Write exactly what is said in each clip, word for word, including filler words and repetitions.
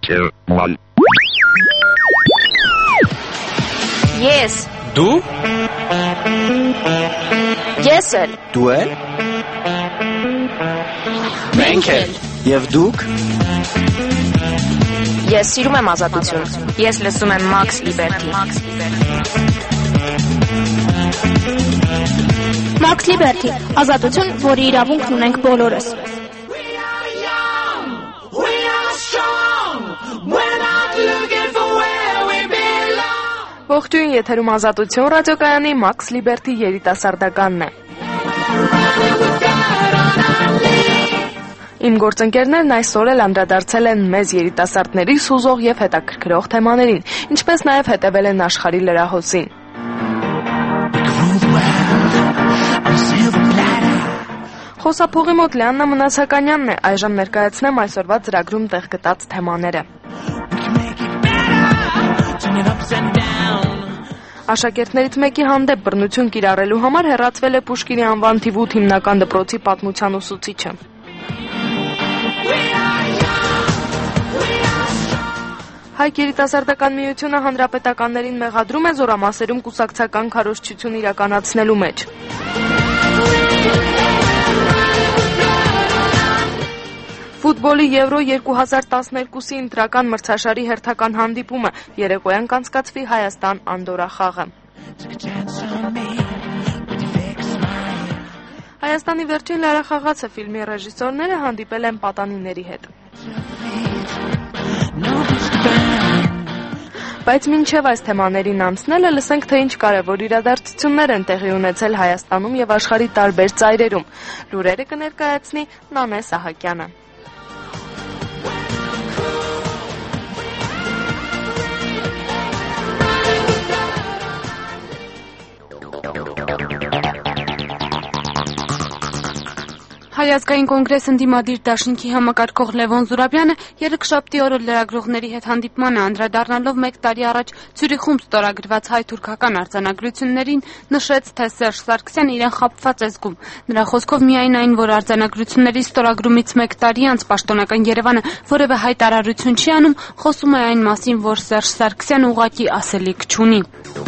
two, one. Yes. Դու? Ես էլ։ Դու էլ։ Մենք էլ։ Եվ դուք։ Ես սիրում եմ ազատություն։ Ես լսում եմ Max Liberty։ Max Liberty, ազատություն, որի իրավունքն ունենք բոլորս։ Ողջույն, եթերում ազատություն ռադիոկայանի Max Liberty երիտասարդականն է։ Իմ գործընկերներն այսօր էլ անդրադարձել են մեզ երիտասարդների սուզող եւ հետաքրքրող թեմաներին, ինչպես նաեւ հետևել են աշխարհի լրահոսին։ Խոսափողի մոտ Լիաննա Մնացականյանն է, այժմ ներկայացնեմ այսօրվա ծրագրում տեղ գտած թեմաները։ Աշակերտներից մեկի հանդեպ բռնություն կիրառելու համար հեռացվել է Պուշկինի անվան թիվ ութ հիմնական դպրոցի պատմության ուսուցիչը։ Հայք երիտասարդական միությունը հանրապետականներին մեղադրում է զորամասերում կուսակցական քարոզչություն իրականացնելու մեջ։ Ֆուտբոլի Եվրո երկու հազար տասներկուսի ընտրական մրցաշարի հերթական հանդիպումը երեկոյան կանցկացվի Հայաստան-Անդորա խաղը։ Հայաստանի վերջին լարախաղացը ֆիլմի ռեժիսորները հանդիպել են պատանիների հետ։ Բայց մինչև այս թեմաներին անցնելը լսենք, թե ինչ կարևոր իրադարձություններ են տեղի ունեցել Հայաստանում եւ աշխարհի տարբեր ծայրերում։ Լուրերը կներկայացնի Նանե Սահակյանը։ Հայ ազգային կոնգրես ընդդիմադիր դաշինքի համակարգող Լևոն Զուրաբյանը երեքշաբթի օրը լրագրողների հետ հանդիպման անդրադառնալով մեկ տարի առաջ Ցյուրիխում ստորագրված հայ-թուրքական արձանագրություններին նշեց, թե Սերժ Սարգսյանն իրեն խաբված է զգում։ Նրա խոսքով միայն այն, որ արձանագրությունների ստորագրումից մեկ տարի անց պաշտոնական Երևանը որևէ հայտարարություն չի անում, խոսում է այն մասին, որ Սերժ Սարգսյանը ուղղակի ասելիք չունի։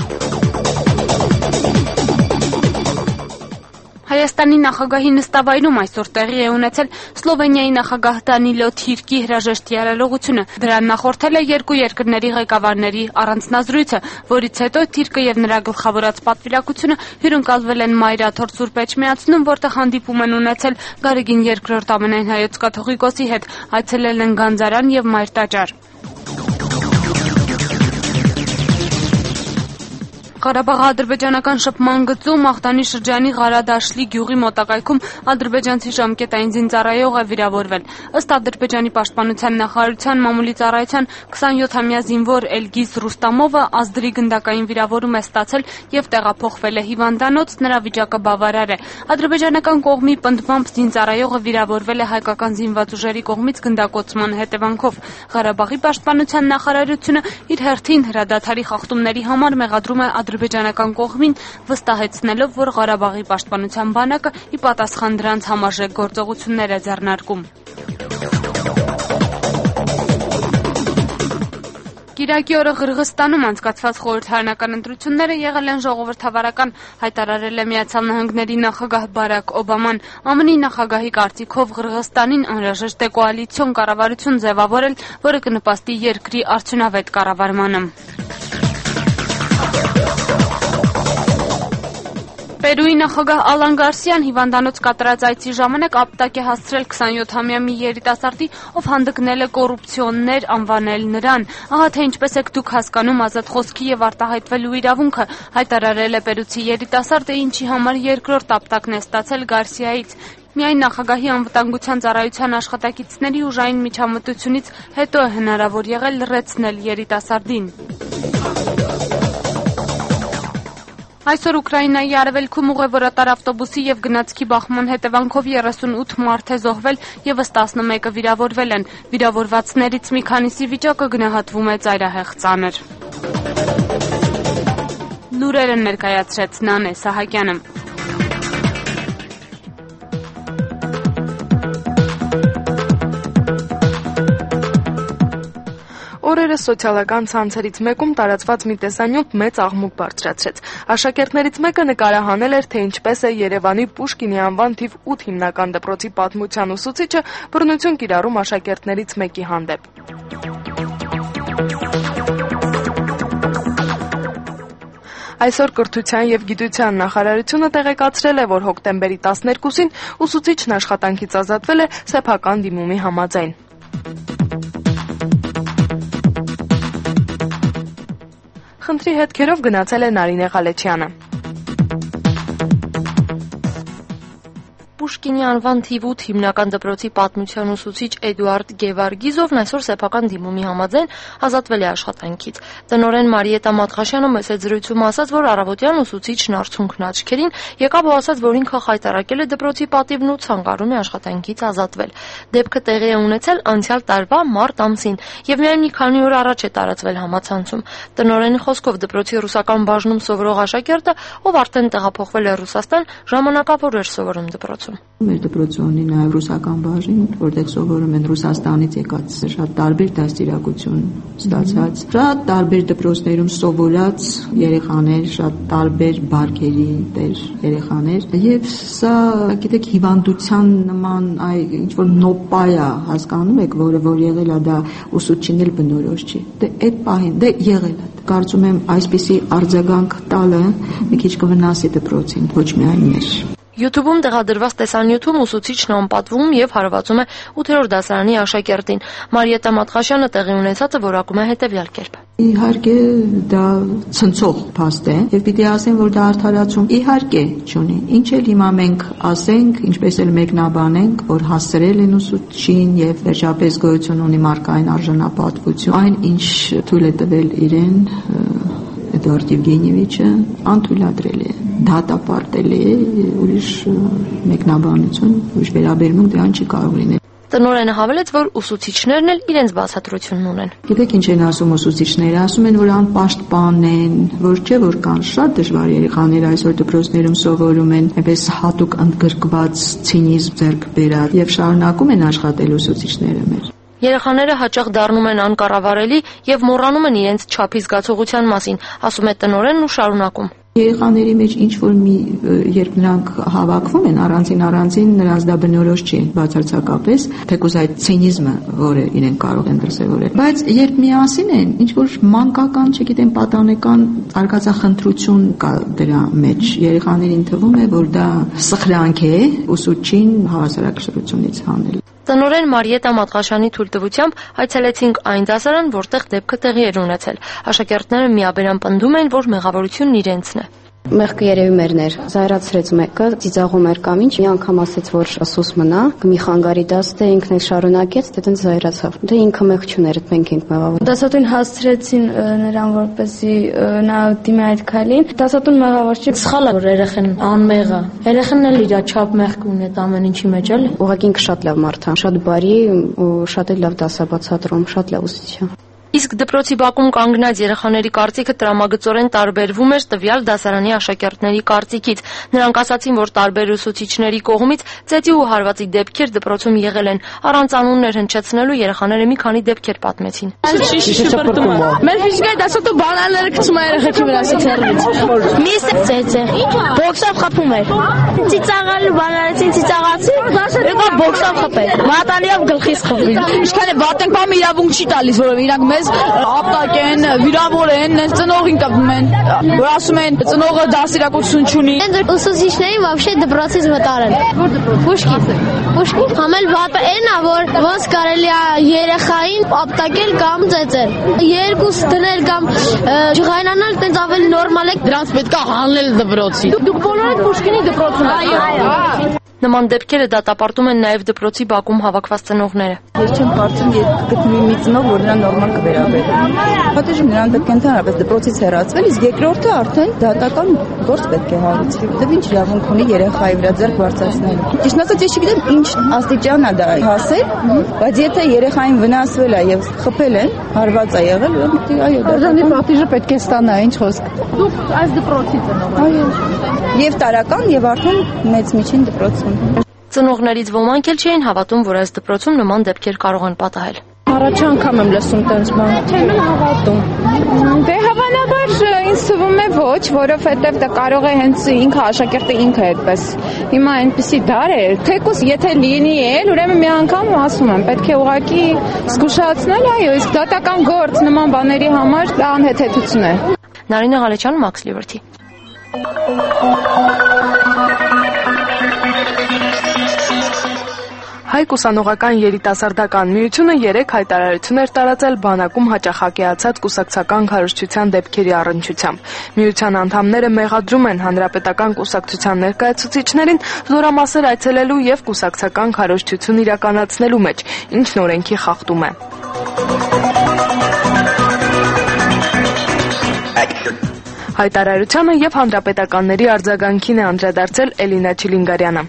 Հայաստանի նախագահի նստավայրում այսօր տեղի է ունեցել Սլովենիայի նախագահ Դանիլո Թիրկի հրաժեշտի արարողությունը։ Դրան նախորդել է երկու երկրների ղեկավարների առանձնազրույցը, որից հետո Թիրկը եւ նրա գլխավորած պատվիրակությունը հյուրընկալվել են Մայրաթոր Սուրբ Էջմիածնում, որտեղ հանդիպում են ունեցել Գարեգին երկրորդ ամենայն հայոց կաթողիկոսի հետ, այցելել են Գանձարան եւ Մայրտաճար։ Ղարաբաղի ադրբեջանական շփման գծում Աղտանի շրջանի Ղարադաշլի գյուղի մոտակայքում ադրբեջանցի ժամկետային զինծառայող է վիրավորվել։ Ըստ Ադրբեջանի պաշտպանության նախարարության մամուլի ծառայության քսանյոթամյա զինվոր Էլգիզ Ռուստամովը ազդրի գնդակային վիրավորում է ստացել եւ տեղափոխվել է հիվանդանոց, նրա վիճակը բավարար է։ Ադրբեջանական կողմի պնդմամբ զինծառայողը վիրավորվել է հայկական զինված ուժերի կողմից գնդակոծման հետևանքով։ Ղարաբաղի պաշտպանության նախարարությունը իր հերթին հրադադարի խախտումների համար մեղադրում է ադրբեջանական կողմին, վստահեցնելով, որ Ղարաբաղի պաշտպանության բանակը ի պատասխան դրանց համարժեք գործողություններ է ձեռնարկում։ Կիրակի օրը Ղրղստանում անցկացված խորհրդարանական ընտրությունները եղել են ժողովրդավարական, հայտարարել է Միացյալ Նահանգների նախագահ Բարակ Օբաման։ ԱՄՆ-ի նախագահի կարծիքով Ղրղստանին անհրաժեշտ է կոալիցիոն կառավարություն ձևավորել, որը կնպաստի երկրի արդյունավետ կառավարմանը։ Պերուի նախագահ Ալան Գարսիան հիվանդանոց կատարած այցի ժամանակ ապտակ է հասցրել քսանյոթամյա մի երիտասարդի, ով հանդգնել է կոռուպցիոներ անվանել նրան։ Ահա թե ինչպես եք դուք հասկանում ազատ խոսքի եւ արտահայտվելու իրավունքը, հայտարարել է պերուցի երիտասարդը, ինչի համար երկրորդ ապտակն է ստացել Գարսիայից։ Միայն նախագահի անվտանգության ծառայության աշխատակիցների ուժային միջամտությունից հետո է հնարավոր եղել լռեցնել երիտասարդին։ Այսօր Ուկրաինայի արևելքում ուղևորատար ավտոբուսի եւ գնացքի բախման հետևանքով երեսունութ մարդ է զոհվել եւս տասնմեկը վիրավորվել են։ Վիրավորվածներից մի քանիսի վիճակը գնահատվում է ծայրահեղ ծանր։ Լուրերը ներկայացրեց Նանե Սահակյանը։ օրերս սոցիալական ցանցերից մեկում տարածված մի տեսանյութ մեծ աղմուկ բարձրացրեց։ Աշակերտներից մեկը նկարահանել էր, թե ինչպես է Երևանի Պուշկինի անվան թիվ ութ հիմնական դպրոցի պատմության ուսուցիչը բռնություն կիրառում աշակերտներից մեկի հանդեպ։ Այսօր կրթության և գիտության նախարարությունը տեղեկացրել է, որ հոկտեմբերի տասներկուսին ուսուցիչն աշխատանքից ազատվել է սեփական դիմումի համաձայն։ Խնդրի հետքերով գնացել է Նարինե Ղալեչյանը։ Պուշկինի անվան թիվ ութ հիմնական դպրոցի պատմության ուսուցիչ Էդուարդ Գևարգիզովն այսօր սեփական դիմումի համաձայն ազատվել է աշխատանքից։ Տնօրեն Մարիետա Մատխաշյանը մեծ զրույցում ասաց, որ առավոտյան ուսուցիչն արցունքն աչքերին եկավ ու ասաց, որ ինքը խայտարակել է դպրոցի պատիվն ու ցանկանում է աշխատանքից ազատվել։ Դեպքը տեղի է ունեցել անցյալ տարվա մարտ ամսին եւ միայն մի քանի օր առաջ է տարածվել համացանցում։ Տնօրենի խոսքով դպրոցի ռուսական բաժնում սովորող աշակերտը, ով արդեն տեղափոխվել է Ռուսաստան, ժամանակավոր էր սովորում դպրոցում։ Մեր դպրոցը ունի նաև ռուսական բաժին, որտեղ սովորում են Ռուսաստանից եկած շատ տարբեր դաստիարակություն ստացած, շատ տարբեր դպրոցներում սովորած երեխաներ, շատ տարբեր բարգերի տեր երեխաներ, եւ սա, գիտեք, հիվանդության նման այ ինչ որ նոպայա հասկանում եք, որը որ եղել է դա ուսուցչին էլ բնորոշ չի։ Դե այդ պահին, դե եղել է։ Կարծում եմ այսպիսի արձագանք տալը մի քիչ կվնասի դպրոցին, ոչ միայն մեր։ YouTube-ում տեղադրված տեսանյութում ուսուցիչն անպատվում եւ հարվածում է ութերորդ դասարանի աշակերտին։ Մարիետա Մատխաշյանը տեղի ունեցածը որակում է հետեւյալ կերպ։ Իհարկե դա ցնցող փաստ է եւ պիտի ասեմ, որ դա արդարացում իհարկե չունի։ Ինչ էլ հիմա մենք ասենք, ինչպես էլ մեկնաբանենք, որ հասցրել են ուսուցչին եւ վերջապես գոյություն ունի մարգային արժանապատվություն, այն ինչ թույլ է տվել իրեն Էդուարդ Եվգենիևիչը, անթույլատրել է, դատապարտել է, ուրիշ մեկնաբանություն, ուրիշ վերաբերմունք դրան չի կարող լինել։ Տնօրենը հավելեց, որ ուսուցիչներն էլ իրենց բացատրությունն ունեն։ Գիտեք ինչ են ասում ուսուցիչները, ասում են, որ անպաշտպան են, որ չէ, որ կան շատ դժվար երեխաներ այսօր դպրոցներում սովորում են, այնպես հատուկ ընդգրկված ցինիզմ ձեռք բերած եւ շարունակում են աշխատել ուսուցիչները մեր։ Երեխաները հաճախ դառնում են անկառավարելի եւ մոռանում են իրենց չափի զգացողության մասին, ասում է տնօրենն ու շարունակում։ Երեխաների մեջ ինչ որ մի երբ նրանք հավաքվում են առանձին առանձին նրանց դա բնորոշ չի բացարձակապես թեկուզ այդ ցինիզմը որը իրենք կարող են դրսևորել բայց երբ միասին են ինչ որ մանկական չգիտեմ պատանեկան արգածախնդրություն կա դրա մեջ երեխաներին թվում է որ դա սխրանք է ուսուցչին հավասարակշռությունից հանել։ Տնօրեն Մարիետա Մատխաշյանի թույլտվությամբ այցելեցինք այն դասարան, որտեղ դեպքը տեղի էր ունեցել։ Աշակերտները միաբերան պնդում են, որ մեղավորությունն իրենցն է։ Մեղքը երևի մերն էր, զայրացրեց մեկը, ծիծաղում էր կամ ինչ, մի անգամ ասեց, որ սուս մնա, մի խանգարի դաս դե ինքն էլ շարունակեց, դե տենց զայրացավ։ Դե ինքը մեղ չուներ, մենք ենք մեղավոր։ Դասատուն հասցրեցին նրան, որպեսզի նա դիմի այդ քայլին։ Դասատուն մեղավոր չի, սխալ է, որ երեխան անմեղ է։ Երեխան էլ իր չափ մեղք ունի ամեն ինչի մեջ էլ։ Ուղղակի ինքը շատ լավ մարդ է, շատ բարի ու շատ էլ լավ դասաբացատրում, շատ լավ ուսուցիչ է։ Իսկ դպրոցի բակում կանգնած երեխաների կարծիքը տրամագծորեն տարբերվում էր տվյալ դասարանի աշակերտների կարծիքից։ Նրանք ասացին, որ տարբեր ուսուցիչների կողմից ծեծի ու հարվածի դեպքեր դպրոցում եղել են։ Առանց անուններ հնչեցնելու երեխաները մի քանի դեպքեր պատմեցին։ Մեր ֆիզիկայի դասատու բանալները գցում է երեխեքի վրա սիթերից։ Միսը ծեծե։ Բոքսով խփում էր։ Ծիծաղալու բանալեցին ծիծաղացի, եկա բոքսով խփել։ Մատանիով գլխից խփին։ Ինչքան է վատենք բամ իրավունք չի տալիս, որովհետեւ իրանք ապտակ են, վիրավոր են, ծնողին տպում են, որ ասում են ծնողը դաստիարակություն չունի։ Ուսուցիչներին вообще դպրոցից վտարել։ Որ դպրոց։ Պուշկին։ Պուշկին համել վատը այնա, որ ոնց կարելի է երեխային ապտակել կամ ծեծել։ Երկուս դնել կամ ջղայնանալ, տենց ավելի նորմալ է։ Դրանց պետք է հանել դպրոցի։ Դուք բոլորդ Պուշկինի դպրոցում եք։ Այո։ Նման դեպքերը դատապարտում են նաև դպրոցի բակում հավաքված ծնողները։ Ես չեմ կարծում, երբ գտնվի մի ծնող, որ նրան նորմալ կվերաբերի։ Պատժում նրան պետք է ընդհանրապես դպրոցից հեռացվել, իսկ երկրորդը արդեն դատական գործ պետք է հարուցվի, որտեղ ինչ իրավունք ունի երեխայի վրա ձեռք բարձրացնելու։ Ճիշտ ասած, ես չգիտեմ ինչ աստիճան է դա հասել, բայց եթե երեխային վնասվել է եւ խփել են, հարված է եղել, ուրեմն այո, դրանի պատիժը պետք է ստանա, ինչ խոսք։ Դուք այս դպրոցից ծնող եք։ Այո։ Եվ տարական, եւ արդեն մեծ միջին դպրոցում։ Ծնողներից ոմանք էլ չէին հավատում, որ այս դպրոցում նման դեպքեր կարող են պատահել։ Առաջ անգամ եմ լսում տենց բան։ Չեմ հավատում։ Դե հավանաբար ինձ թվում է ոչ, որովհետև դա կարող է հենց ինքը աշակերտը ինքը այդպես։ Հիմա այնպեսի դար է, թեկուզ եթե լինի էլ, ուրեմն մի անգամ ասում եմ, պետք է ուղղակի զգուշացնել, այո, իսկ դատական գործ նման բաների համար դա անհեթեթություն է։ Նարինե Ղալեչյան, Max Liberty։ Հայ ուսանողական երիտասարդական միությունը երեք հայտարարություն էր տարածել բանակում հաճախակիացած կուսակցական քարոզչության դեպքերի առնչությամբ։ Միության անդամները մեղադրում են հանրապետական կուսակցության ներկայացուցիչներին զորամասեր այցելելու եւ կուսակցական քարոզչություն իրականացնելու մեջ, ինչն օրենքի խախտում է։ Հայտարարությանը եւ հանրապետականների արձագանքին է անդրադարձել Էլինա Չիլինգարյանը։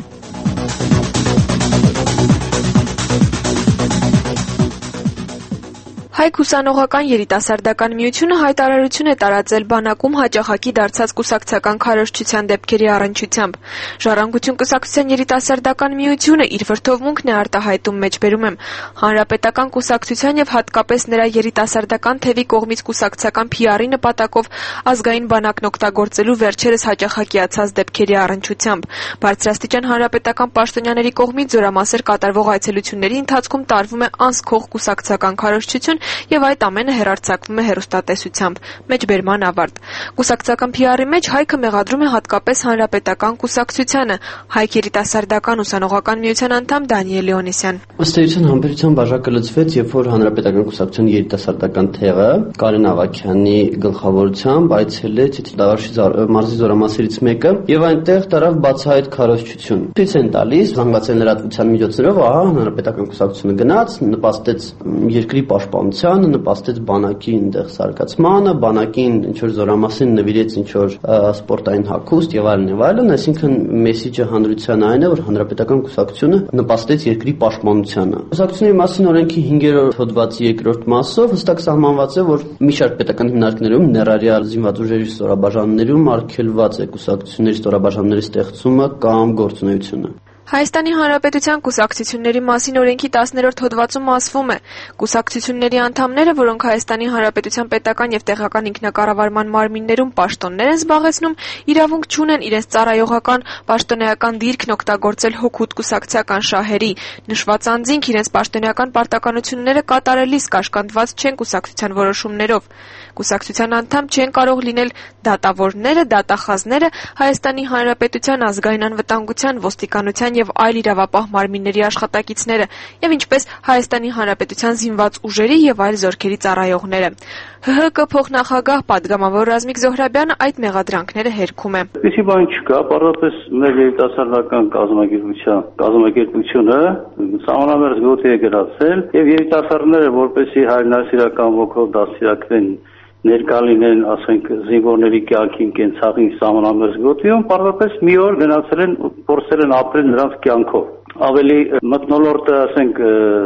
Հայ ուսանողական երիտասարդական միությունը հայտարարություն է տարածել բանակում հաճախակի դարձած կուսակցական քարոզչության դեպքերի առնչությամբ։ Ժառանգություն կուսակցության երիտասարդական միությունը իր վրդովմունքն է արտահայտում մեջբերում եմ հանրապետական կուսակցության եւ հատկապես նրա երիտասարդական թևի կողմից կուսակցական փի արի նպատակով ազգային բանակն օգտագործելու վերջերս հաճախակիացած դեպքերի առնչությամբ։ Բարձրաստիճան հանրապետական պաշտոնյաների կողմից զորամասեր կատարվող այցելությունների ընթացքում տարվում է անսքող կուսակցական քարոզչություն եւ այդ ամենը հեռարձակվում է հեռուստատեսությամբ։ Մեջբերման ավարտ։ Կուսակցական փի արի մեջ Հայքը մեղադրում է հատկապես հանրապետական կուսակցությանը։ Հայք երիտասարդական ուսանողական միության անդամ Դանիել Լեոնիսյան։ Ըստ էության համբերության բաժակը լծվեց, երբ որ հանրապետական կուսակցության երիտասարդական թեղը Կարեն Ավագյանի գլխավորությամբ այցելեց Տավարշի մարզի զորամասերից մեկը եւ այնտեղ տարավ բացահայտ քարոզչություն։ Ցույց են տալիս զանգվածային լրատվության միջոցներով, ահա հանրապետական կուսակցությունը գնաց, նպաստեց երկրի պաշտպանության, նպաստեց բանակի այնտեղ սարկացմանը, բանակին ինչ որ զորամասին նվիրեց ինչ որ սպորտային հագուստ եւ այլն եւ այլն, այսինքն մեսիջը հանրության այն է, որ հանրապետական կուսակցությունը նպաստեց երկրի պաշտպանությանը։ Կուսակցությունների մասին օրենքի հինգերորդ հոդվածի երկրորդ մասով հստակ սահմանված է, որ մի շարք պետական հիմնարկներում ներառյալ զինված ուժերի ստորաբաժանումներում արգելված է կուսակցությունների ստորաբաժանումների ստեղծումը կամ գործունեությունը։ Հայաստանի Հանրապետության կուսակցությունների մասին օրենքի տասներորդ հոդվածում ասվում է. կուսակցությունների անդամները, որոնք Հայաստանի Հանրապետության պետական եւ տեղական ինքնակառավարման մարմիններում պաշտոններ են զբաղեցնում, իրավունք չունեն իրենց ծառայողական պաշտոնեական դիրքն օգտագործել հօգուտ կուսակցական շահերի։ Նշված անձինք իրենց պաշտոնեական պարտականությունները կատարելիս կաշկանդված չեն կուսակցության որոշումներով։ Կուսակցության անդամ չեն կարող լինել դատավորները, դատախազները, Հայաստանի Հանրապետության ազգային անվտանգության, ոստիկանության եւ այլ իրավապահ մարմինների աշխատակիցները եւ ինչպես Հայաստանի Հանրապետության զինված ուժերի եւ այլ զորքերի ծառայողները։ Հ Հ Կ փոխնախագահ падգամավոր Ռազմիկ Զոհրաբյանը այդ մեղադրանքները հերքում է։ Այսի բան չկա, պարզապես մեր երիտասարդական կազմակերպության կազմակերպությունը սահմանամերձ գոտի է գրացել եւ երիտասարդները որպեսի հայրենասիրական ոգով դաստիարակվեն ներկա լինեն, ասենք, զինվորների կյանքին կենցաղին սահմանամերձ գոտիում, պարզապես մի օր գնացել են, փորձել են ապրել նրանց կյանքով։ Ավելի մթնոլորտը, ասենք,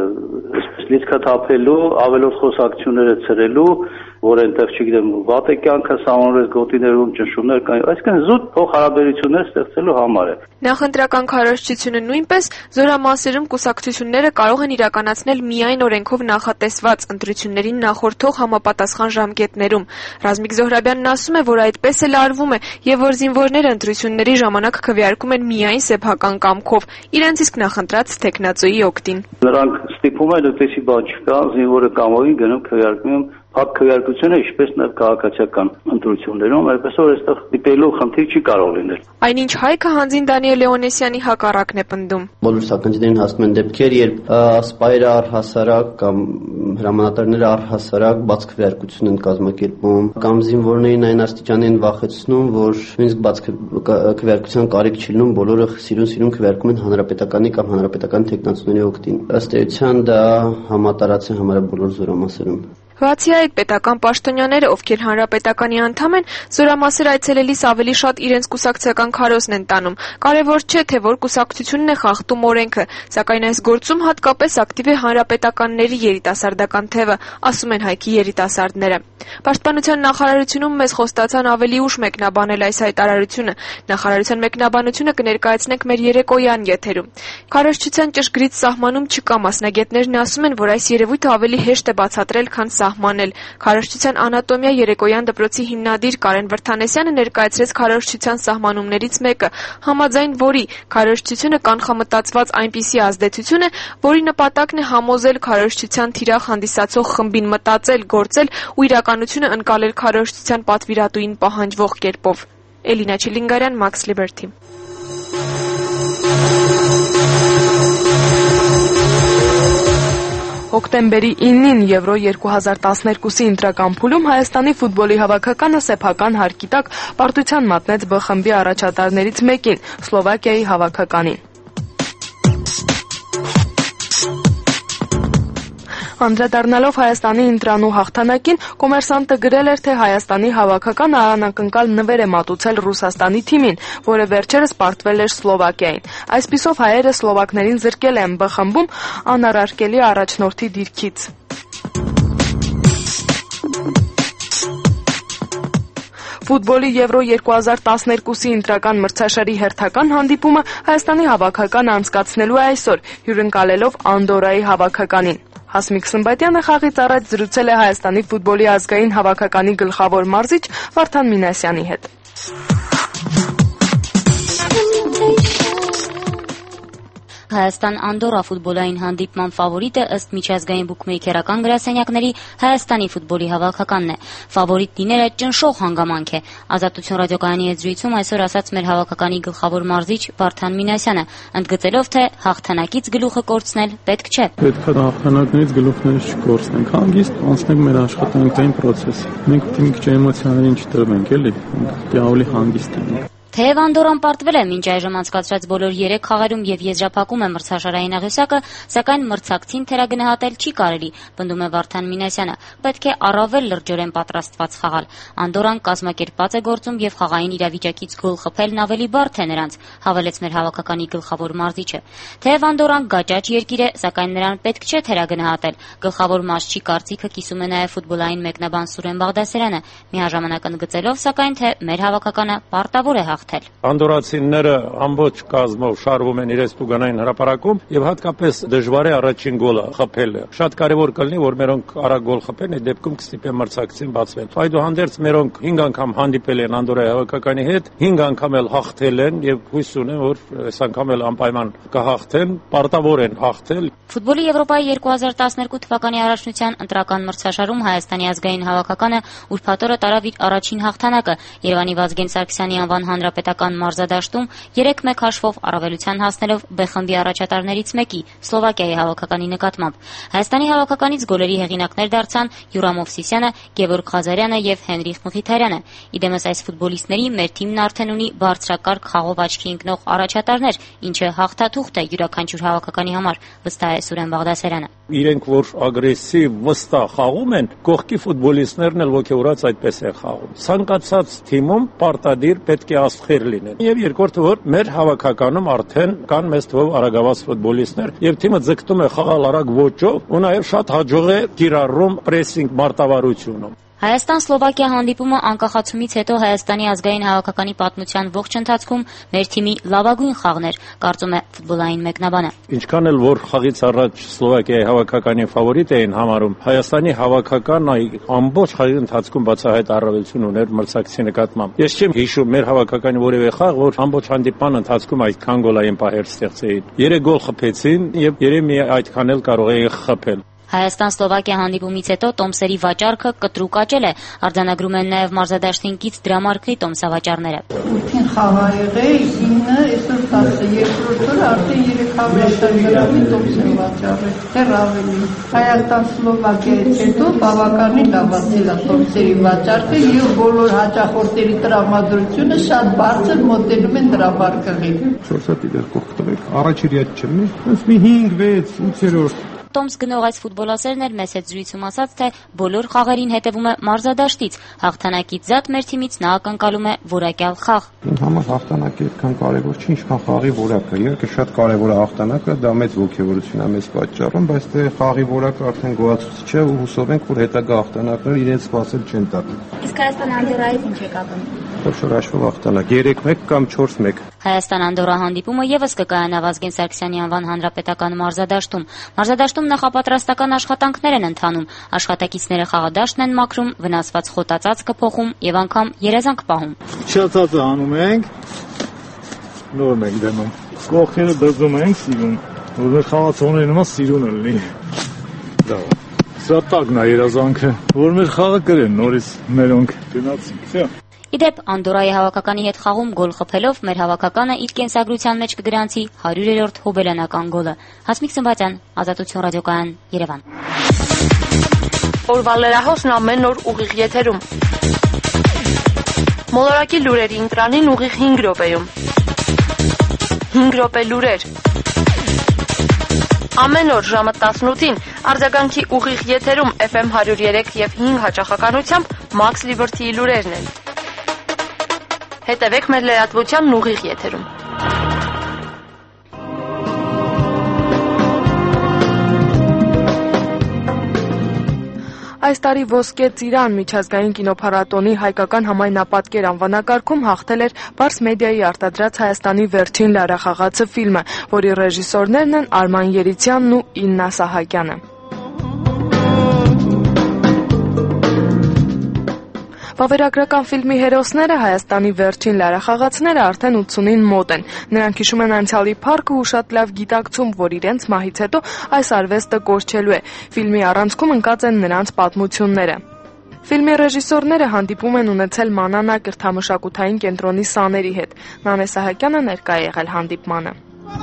այսպես լիցքաթափելու, ավելորդ խոսակցությունները ցրելու, որ այնտեղ, չգիտեմ, վատ է կյանքը սահմանամերձ գոտիներում ճնշումներ կան, այսինքն զուտ փոխհարաբերություններ ստեղծելու համար է։ Նախընտրական քարոզչությունը նույնպես զորամասերում կուսակցությունները կարող են իրականացնել միայն օրենքով նախատեսված ընտրություններին նախորդող համապատասխան ժամկետներում։ Ռազմիկ Զոհրաբյանն ասում է, որ այդպես էլ արվում է եւ որ զինվորները ընտրությունների ժամանակ քվեարկում են միայն սեփական կամքով, իրենց իսկ նախընտրած տեխնացուի օգտին։ Նրանք ստիպում են, այդպեսի բան չկա, զինվորը կամովին գնում քվեարկում Փակ քվեարկությունը ինչպես նաև քաղաքացիական ընտրություններում, այդպես որ այստեղ դիպելու խնդիր չի կարող լինել։ Այնինչ Հայքը հանձին Դանիել Լեոնեսյանի հակառակն է պնդում։ Բոլոր սահմանջներին հասնում են դեպքեր, երբ սպայերը առհասարակ կամ հրամանատարները առհասարակ բաց քվեարկություն են կազմակերպում, կամ զինվորներին այն աստիճանի են վախեցնում, որ նույնիսկ բաց քվեարկության կարիք չի լինում, բոլորը սիրուն-սիրուն քվեարկում են հանրապետականի կամ հանրապետական տեխնացուների օգտին։ Ըստ էության դա համատարած է համարյա բոլոր զորամասերում։ Բացի այդ, պետական պաշտոնյաները, ովքեր հանրապետականի անդամ են, զորամասեր այցելելիս ավելի շատ իրենց կուսակցական քարոզն են տանում։ Կարևոր չէ, թե որ կուսակցությունն է խախտում օրենքը, սակայն այս գործում հատկապես ակտիվ է հանրապետականների երիտասարդական թևը, ասում են Հայքի երիտասարդները։ Պաշտպանության նախարարությունում մեզ խոստացան ավելի ուշ մեկնաբանել այս հայտարարությունը։ Նախարարության մեկնաբանությունը կներկայացնենք մեր երեկոյան եթերում։ Քարոզչության ճշգրիտ սահմանում չկա, մասնագետներն ասում են, որ այս երևույթը ավելի հեշտ է բացատրել, քան սահմանել։ Քարոզչության անատոմիա երեկոյան դպրոցի հիմնադիր Կարեն Վրդանեսյանը ներկայացրեց քարոզչության սահմանումներից մեկը, համաձայն որի քարոզչությունը կանխամտածված այնպիսի ազդեցություն է, որի նպատակն է համոզել քարոզչության թիրախ հանդիսացող խմբին մտածել, գործել ու իրականությունը ընկալել քարոզչության պատվիրատուին պահանջվող կերպով։ Էլինա Չիլինգարյան, Max Liberty։ Հոկտեմբերի իննին Եվրո երկու հազար տասներկուսի ընտրական փուլում Հայաստանի ֆուտբոլի հավաքականը սեփական հարկի տակ պարտության մատնեց B խմբի առաջատարներից մեկին՝ Սլովակիայի հավաքականին։ Անդրադառնալով Հայաստանի ընտրանու հաղթանակին, Կոմերսանտը գրել էր, թե Հայաստանի հավաքականը անակնկալ նվեր է մատուցել Ռուսաստանի թիմին, որը վերջերս պարտվել էր Սլովակիային։ Այսպիսով հայերը սլովակներին զրկել են B խմբում անառարկելի առաջնորդի դիրքից։ Ֆուտբոլի Եվրո երկու հազար տասներկուսի ընտրական մրցաշարի հերթական հանդիպումը Հայաստանի հավաքականը անցկացնելու է այսօր, հյուրընկալելով Անդորայի հավաքականին։ Հասմիկ Սմբատյանը խաղից առաջ զրուցել է Հայաստանի ֆուտբոլի ազգային հավաքականի գլխավոր մարզիչ Վարդան Մինասյանի հետ։ Հայաստան-Անդորա ֆուտբոլային հանդիպման ֆավորիտը ըստ միջազգային բուքմեյքերական գրասենյակների Հայաստանի ֆուտբոլի հավաքականն է։ Ֆավորիտ լինելը ճնշող հանգամանք է։ Ազատություն ռադիոկայանի հետ զրույցում այսօր ասաց մեր հավաքականի գլխավոր մարզիչ Վարդան Մինասյանը, ընդգծելով, թե հաղթանակից գլուխը կորցնել պետք չէ։ Պետք է հաղթանակներից գլուխները չկորցնենք, հանգիստ անցնենք մեր աշխատանքային process-ը։ Մենք պետք է մի քիչ էմոցիաներին չտրվենք, էլի, պետք է ավելի հանգիստ լինենք։ Թեև Անդորան պարտվել է մինչ այժմ անցկացրած բոլոր երեք խաղերում եւ եզրափակում է մրցաշարային աղյուսակը, սակայն մրցակցին թերագնահատել չի կարելի, պնդում է Վարդան Մինասյանը։ Պետք է առավել լրջորեն պատրաստված խաղալ։ Անդորան կազմակերպված է գործում եւ խաղային իրավիճակից գոլ խփելն ավելի բարդ է նրանց, հավելեց մեր հավաքականի գլխավոր մարզիչը։ Թեև Անդորան գաճաճ երկիր է, սակայն նրան պետք չէ թերագնահատել։ Գլխավոր մարզչի կարծիքը կիսում է նաեւ ֆուտբոլային մեկնաբան Սուրեն Բաղդասարյանը, միաժամանակ ընդգծելով, սակայն թե մեր հավաքականը պարտավոր է Անդորացիները ամբողջ կազմով շարվում են իրենց տուգանային հրապարակում եւ հատկապես դժվար է առաջին գոլը խփելը։ Շատ կարեւոր կլինի, որ մերոնք արագ գոլ խփեն, այդ դեպքում կստիպեն մրցակցին բացվել։ Այդուհանդերձ մերոնք հինգ անգամ հանդիպել են Անդորայի հավաքականի հետ, հինգ անգամ էլ հաղթել են եւ հույս ունեմ, որ այս անգամ էլ անպայման կհաղթեն, պարտավոր են հաղթել։ Ֆուտբոլի Եվրոպայի երկու հազար տասներկու թվականի առաջնության ընտրական մրցաշարում Հայաստանի ազգային հավաքականը ուրբաթօրը տարավ իր առաջին հաղթանակը Երևանի Վազգեն Սարգսյանի անվան հանրապետական մարզադաշտում երեք մեկ հաշվով առավելության հասնելով B խմբի առաջատարներից մեկի Սլովակիայի հավաքականի նկատմամբ։ Հայաստանի հավաքականից գոլերի հեղինակներ դարձան Յուրամ Օվսիսյանը, Գևորգ Ղազարյանը եւ Հենրիխ Մխիթարյանը։ Իդեմս այս ֆուտբոլիստների մեր թիմն արդեն ունի բարձրակարգ խաղով աչքի ընկնող առաջատարներ, ինչը հաղթաթուղթ է յուրաքանչյուր հավաքականի համար, վստահ է Սուրեն Բաղդասարյանը։ Իրենք որ ագրեսիվ վստահ խաղում են, կողքի ֆուտբոլիստներն էլ ոգևորած այդպես են խաղում։ Ցանկացած թիմում պարտադիր պետք է աստղեր լինեն։ Եվ երկրորդը որ մեր հավաքականում արդեն կան մեծ թվով արագավազ ֆուտբոլիստներ, եւ թիմը ձգտում է խաղալ արագ ոճով, ու նաեւ շատ հաջող է կիրառում պրեսինգ մարտավարությունը։ Հայաստան-Սլովակիա հանդիպումը անկախացումից հետո Հայաստանի ազգային հավաքականի պատմության ողջ ընթացքում մեր թիմի լավագույն խաղն էր, կարծում է ֆուտբոլային մեկնաբանը։ Ինչքան էլ որ խաղից առաջ Սլովակիայի հավաքականի ֆավորիտ էին համարում, Հայաստանի հավաքականը ամբողջ խաղի ընթացքում բացահայտ առավելություն ուներ մրցակցի նկատմամբ։ Ես չեմ հիշում մեր հավաքականի որևէ խաղ, որ ամբողջ հանդիպման ընթացքում այդքան գոլային պահեր ստեղծեին։ Երեք գոլ խփեցին եւ երեմի այդքան էլ կարող էին խփել։ Հայաստան-Սլովակիա հանդիպումից հետո տոմսերի վաճառքը կտրուկ աճել է, արձանագրում են նաև մարզադաշտին կից դրամարկղի տոմսավաճառները։ Ութին խաղ ա եղել, ինը, այսօր տասը, երկրորդ օրը արդեն երեք հազար դրամի տոմս են վաճառել, դեռ ավելի։ Հայաստան-Սլովակիայից հետո բավականին լավացել է տոմսերի վաճառքը եւ բոլոր հաճախորդների տրամադրությունը շատ բարձր մոտենում են դրամարկղին։ Չորս հատ իրար կողք տվեք, առաջ իրյաց չեմ, մի հինգ վեց ութերորդ տոմս գնող այս ֆուտբոլասերն էր մեծ հետ զրույցում ասաց, թե բոլոր խաղերին հետևում է մարզադաշտից, հաղթանակից զատ մեր թիմից նա ակնկալում է որակյալ խաղ։ Ինձ համար հաղթանակը այդքան կարևոր չի, ինչքան խաղի որակը։ Իհարկե շատ կարևոր է հաղթանակը, դա մեծ ոգևորություն է մեզ պատճառում, բայց դե խաղի որակը արդեն գոհացուցիչ է ու հուսով ենք, որ հետագա հաղթանակները իրենց սպասել չեն տա։ Իսկ Հայաստան-Անդորրայից ինչ եք ակնկալում։ Խոշոր հաշվով հաղթանակ երեք մեկ կամ չորս մեկ։ Հայաստան-Անդորրա հանդիպումը եւս կկայանա Վազգեն Սարգսյանի անվան հանրապետական մարզադաշտում։ Մարզադաշտում նախապատրաստական աշխատանքներ են ընթանում, աշխատակիցները խաղադաշտն են մաքրում, վնասված խոտածածկը փոխում եւ անգամ երազանք պահում։ Շացածը անում ենք, նոր մենք դնում։ Կողքերը դրդում ենք սիրուն, որ մեր խաղացողների նման սիրուն լինի։ Դա սա տակն է երազանքը, որ մեր խաղը կրեն նորից մերոնք գնացինք, всё։ Իդեպ Անդորրայի հավաքականի հետ խաղում գոլ խփելով մեր հավաքականը իր կենսագրության մեջ կգրանցի հարյուրերորդ հոբելյանական գոլը։ Հասմիկ Սմբատյան, Ազատություն ռադիոկայան, Երևան։ Օրվա լրահոսն ամեն օր ուղիղ եթերում։ Մոլորակի լուրերի ընտրանին ուղիղ հինգ րոպեում։ հինգ րոպե լուրեր։ Ամեն օր ժամը տասնութին արձագանքի ուղիղ եթերում Էֆ Էմ հարյուր երեք եւ հինգ հաճախականությամբ Մաքս Լիբերթիի լուրերն են։ Հետևեք մեր լրատվությանն ուղիղ եթերում։ Այս տարի Ոսկե ծիրան միջազգային կինոփառատոնի հայկական համայնապատկեր անվանակարգում հաղթել էր Պարս մեդիայի արտադրած Հայաստանի վերջին լարախաղացը ֆիլմը, որի ռեժիսորներն են Արման Երիցյանն ու Իննա Սահակյանը։ Վավերագրական ֆիլմի հերոսները Հայաստանի վերջին լարախաղացները արդեն ութսունին մոտ են։ Նրանք հիշում են անցյալի փառքը ու շատ լավ գիտակցում, որ իրենց մահից հետո այս արվեստը կորչելու է։ Ֆիլմի առանցքում ընկած են նրանց պատմությունները։ Ֆիլմի ռեժիսորները հանդիպում են ունեցել Մանանա կրթամշակութային կենտրոնի սաների հետ։ Նանե Սահակյանը ներկա է եղել հանդիպմանը։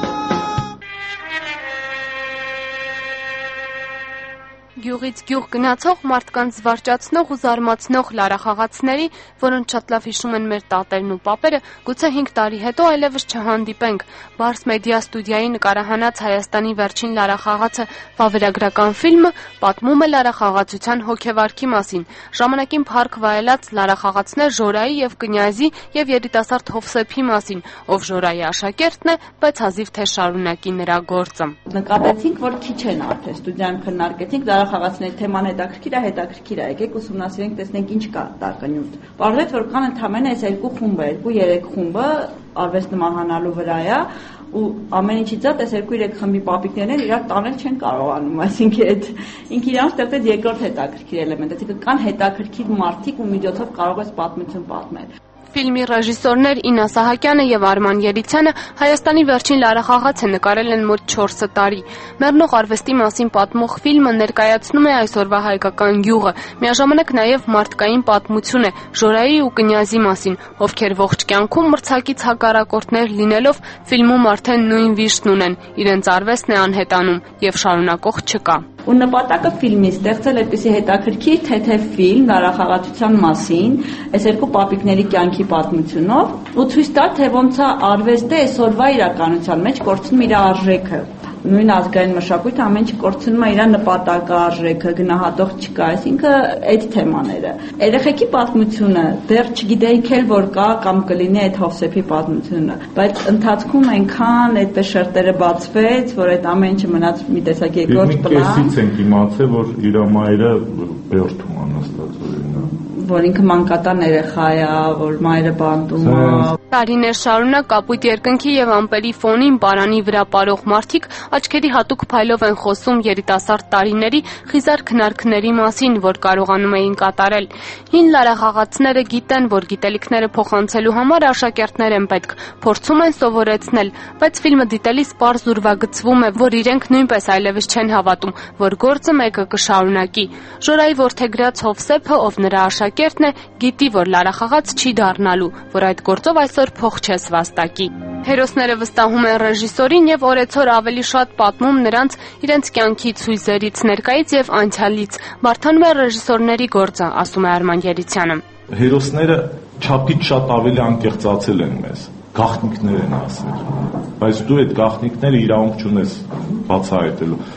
Գյուղից գյուղ գնացող մարդկանց զվարճացնող ու զարմացնող լարախաղացների, որոնց շատ լավ հիշում են մեր տատերն ու պապերը, գուցե հինգ տարի հետո այլևս չհանդիպենք։ Բարս մեդիա ստուդիայի նկարահանած Հայաստանի վերջին լարախաղացը վավերագրական ֆիլմը պատմում է լարախաղացության հոգեվարքի մասին։ Ժամանակին փառք վայելած լարախաղացներ Ժորայի եւ Կնյազի եւ երիտասարդ Հովսեփի մասին, ով Ժորայի աշակերտն է, բայց հազիվ թե շարունակի նրա գործը։ Նկատեցինք, որ քիչ են արդեն ստուդիայում քննարկեցինք լարախաղացների թեման հետաքրքիր է, հետաքրքիր է, եկեք ուսումնասիրենք, տեսնենք ինչ կա տակնյութ։ Պարզվեց, որ կան ընդամենը այս երկու խումբը, երկու երեք խումբը արվեստ նմանանալու վրա է, ու ամեն ինչից զատ այս երկու երեք խմբի պապիկներն իրար տանել չեն կարողանում, այսինքն այդ ինքը իրանց ստեղծեց երկրորդ հետաքրքիր էլեմենտ, այսինքն կան հետաքրքիր մարդիկ ու միջոցով կարող ես պատմություն պատմել։ Ֆիլմի ռեժիսորներ Իննա Սահակյանը եւ Արման Երիցյանը Հայաստանի վերջին լարախաղացը նկարել են մոտ չորս տարի։ Մեռնող արվեստի մասին պատմող ֆիլմը ներկայացնում է այսօրվա հայկական գյուղը, միաժամանակ նաեւ մարդկային պատմություն է Ժորայի ու Կնյազի մասին, ովքեր ողջ կյանքում մրցակից հակառակորդներ լինելով ֆիլմում արդեն նույն վիշտն ունեն, իրենց արվեստն է անհետանում եւ շարունակող չկա։ Ու նպատակը ֆիլմի ստեղծել այդպիսի հետաքրքիր թեթև ֆիլմ լարախաղացության մասին, այս երկու պապիկների կյանքի պատմությունով ու ցույց տա, թե ոնց է արվեստը այսօրվա իրականության մեջ կորցնում իր արժեքը։ Նույն ազգային մշակույթը ամեն ինչ կորցնում է իր նպատակը, արժեքը, գնահատող չկա, այսինքն այդ թեմաները։ Երեխեքի պատմությունը դեռ չգիտեինք էլ որ կա կամ կլինի այդ Հովսեփի պատմությունը, բայց ընթացքում այնքան այդպես շերտերը բացվեց, որ այդ ամեն ինչը մնաց մի տեսակ երկրորդ պլան։ Կեսից ենք իմացել, որ իր մայրը բերթում է նստած օրինակ, որ ինքը մանկատան երեխա է, որ մայրը բանտում է։ Տարիներ շարունակ կապույտ երկնքի եւ ամպերի ֆոնին պարանի վրա ապարող մարդիկ աչքերի հատուկ փայլով են խոսում երիտասարդ տարիների խիզար քննարկների մասին, որ կարողանում էին կատարել։ Հին լարախաղացները գիտեն, որ գիտելիքները փոխանցելու համար աշակերտներ են պետք, փորձում են սովորեցնել, բայց ֆիլմը դիտելիս պարզ ուրվագծվում է, որ իրենք նույնպես այլևս չեն հավատում, որ գործը մեկը կշարունակի։ Ժորայի որդեգրած Հովսեփը, ով նրա աշակերտն է, գիտի, որ լարախաղաց չի դառնալու, որ այդ գործով այսօր փող չես վաստակի։ Հերոսները վստահում են ռեժիսորին եւ օրեցօր ավելի շատ պատմում նրանց իրենց կյանքի ցույցերից, ներկայից եւ անցյալից։ Բարթանում է ռեժիսորների գործը, ասում է Արման Երիցյանը։ Հերոսները չափից շատ ավելի անկեղծացել են մեզ, գաղտնիքներ են ասել, բայց դու այդ գաղտնիքները իրավունք չունես բացահայտելու։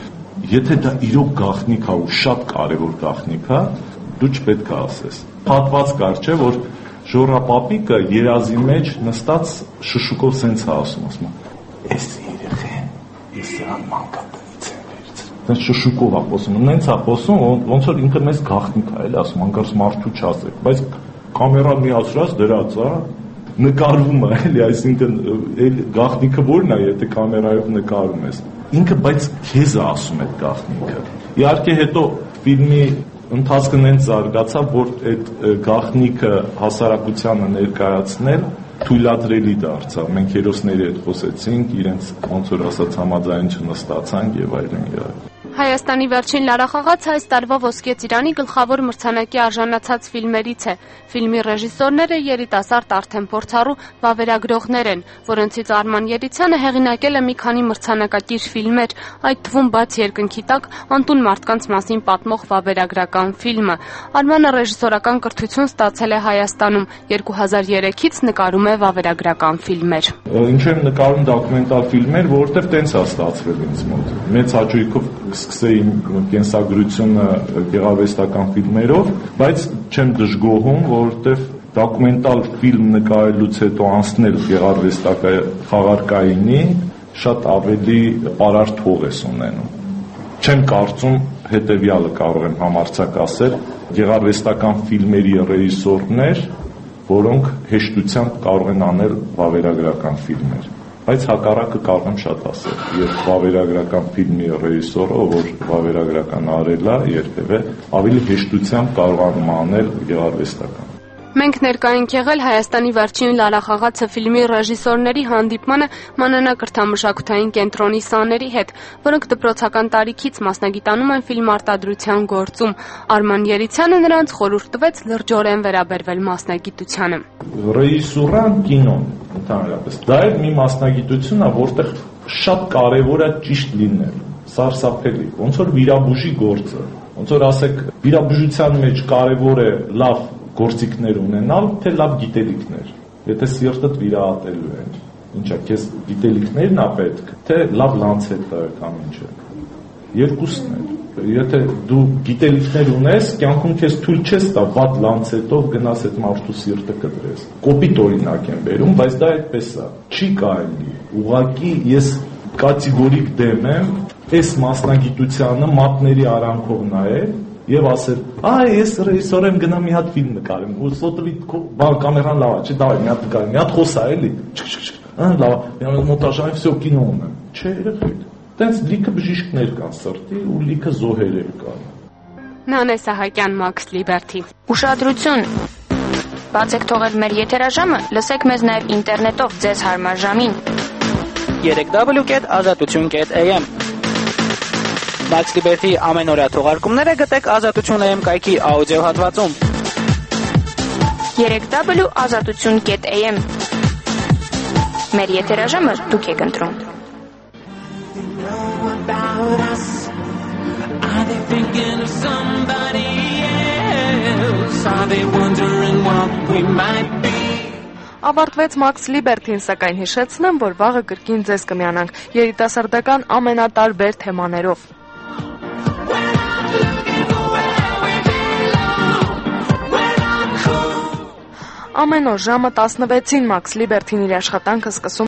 եթե դա իրոք գաղտնիք է ու շատ կարևոր գաղտնիք է, դու չպետք է ասես։ Պատված կար չէ, որ Ժորա պապիկը երազի մեջ նստած շշուկով սենց է ասում, ասում «Էս երեխեն, ես սրան մանկապնից եմ վերցրել»։ Դա շշուկով է խոսում, նենց է խոսում, ոնց որ ինքը մեզ գաղտնիք է, էլի ասում, անկարծ մարդու չասեք, բայց կամերան միացրած դրած է, նկարվում է, էլի, այսինքն գաղտնիքը որն է, եթե կամերայով նկարում ես։ Ինքը բայց քեզ է ասում այդ գաղտնիքը։ Իհարկե հետո ֆիլմի ընթացքը նենց զարգացավ, որ այդ գաղտնիքը հասարակությանը ներկայացնել թույլատրելի դարձավ։ Մենք հերոսների հետ խոսեցինք, իրենց ոնց որ ասած համաձայնություն ստացանք եւ այլն եւ այլն։ Հայաստանի վերջին լարախաղաց այս տարվա Ոսկե ծիրանի գլխավոր մրցանակի արժանացած ֆիլմերից է։ Ֆիլմի ռեժիսորները երիտասարդ արդեն փորձառու վավերագրողներ են, որոնցից Արման Երիցյանը հեղինակել է մի քանի մրցանակակիր ֆիլմեր, այդ թվում բաց երկնքի տակ անտուն մարդկանց մասին պատմող վավերագրական ֆիլմը։ Արմանը ռեժիսորական կրթություն ստացել է Հայաստանում, երկու հազար երեքից նկարում է վավերագրական ֆիլմեր։ Ինչ եմ նկարում դոկումենտալ ֆիլմեր, որովհետև տենց է ստացվել ինձ մոտ։ Մեծ հաճույքով սկսեի կենսագրությունը գեղարվեստական ֆիլմերով, բայց չեմ դժգոհում, որովհետև դոկումենտալ ֆիլմ նկարելուց հետո անցնել գեղարվեստական խաղարկայինի շատ ավելի պարարտ հող ես ունենում։ Չեմ կարծում հետևյալը կարող եմ համարձակ ասել, գեղարվեստական ֆիլմերի ռեժիսորներ, որոնք հեշտությամբ կարող են անել վավերագրական ֆիլմեր։ Բայց հակառակը կարող եմ շատ ասել, երբ վավերագրական ֆիլմի ռեժիսորը, որ վավերագրական արել է, երբևէ ավելի հեշտությամբ կարողանում անել գեղարվեստական։ Մենք ներկա ենք եղել Հայաստանի վերջին լարախաղացը ֆիլմի ռեժիսորների հանդիպմանը մանրանկրթամշակութային կենտրոնի սաների հետ, որոնք դպրոցական տարիքից մասնագիտանում են ֆիլմ արտադրության գործում։ Արման Երիցյանը նրանց խորհուրդ տվեց լրջորեն վերաբերվել մասնագիտությանը։ Ռեժիսուրան կինոն, ընդհանրապես, դա է մի մասնագիտություն է, որտեղ շատ կարևոր է ճիշտ լինել, սարսափելի, ոնց որ վիրաբուժի գործը, ոնց որ ասեք, վիրաբուժության մեջ կարևոր է լավ գործիքներ ունենալ, թե լավ գիտելիքներ։ Եթե սիրտդ վիրահատելու են, ինչա, քեզ գիտելիքներն է պետք, թե լավ լանցետը կամ ինչը։ Երկուսն է։ Եթե դու գիտելիքներ ունես, կյանքում քեզ թույլ չես տա վատ լանցետով գնաս այդ մարդու սիրտը կտրես։ Կոպիտ օրինակ եմ բերում, բայց դա այդպես է։ Չի կարելի։ Ուղղակի ես կատեգորիկ դեմ եմ այս մասնագիտությանը մատների արանքով նայել եւ ասել, այ ես ռեժիսոր եմ, գնա մի հատ ֆիլմ նկարեմ։ Ու սոտովի բան կամերան լավ է, չի, դավայ մի հատ նկարեմ, մի հատ խոսա էլի։ Ահա լավ, մոնտաժային վсё կինո ունեմ։ Չէ, երեխեք։ Տենց լիքը բժիշկներ կան սրտի ու լիքը զոհերեր կան։ Նանե Սահակյան, Max Liberty։ Ուշադրություն։ Բացեք թողել մեր եթերաժամը, լսեք մեզ նաև ինտերնետով ձեզ հարմար ժամին։ երեք w կետ ազատություն կետ a m Max Liberty ամենօրյա թողարկումները գտեք ազատություն a m կայքի աուդիո հատվածում։ երեք w ազատություն կետ a m Մեր եթերաժամը դուք եք ընտրում։ Are they thinking of somebody else? Are they wondering what we might be? Ավարտվեց Max Liberty-ն, սակայն հիշեցնեմ, որ վաղը կրկին ձեզ կմիանանք երիտասարդական ամենատարբեր թեմաներով։ Ամեն օր ժամը տասնվեցին Max Liberty-ն իր աշխատանքը սկսում